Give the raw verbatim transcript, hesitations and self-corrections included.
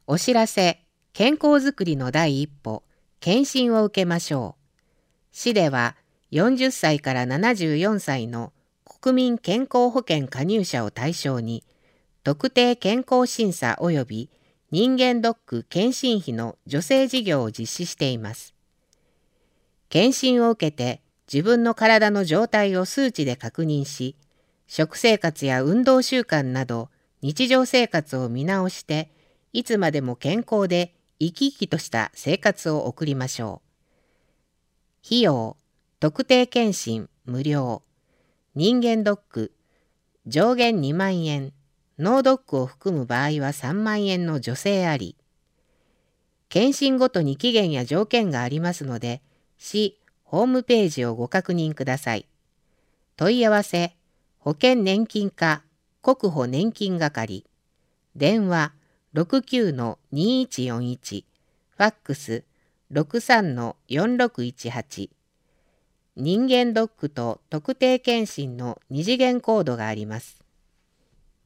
お知らせ、健康づくりの第一歩、検診を受けましょう。市ではよんじゅっさいからななじゅうよんさいの国民健康保険加入者を対象に、特定健康審査及び人間ドック検診費の助成事業を実施しています。検診を受けて自分の体の状態を数値で確認し、食生活や運動習慣など日常生活を見直して、いつまでも健康で生き生きとした生活を送りましょう。費用、特定検診無料、人間ドック上限にまんえん、脳ドックを含む場合はさんまんえんの助成あり。検診ごとに期限や条件がありますので、市ホームページをご確認ください。問い合わせ、保険年金課国保年金係、電話 ろくきゅうのにいちよんいち、ファックス ろくさんのよんろくいちはち、人間ドックと特定健診の二次元コードがあります。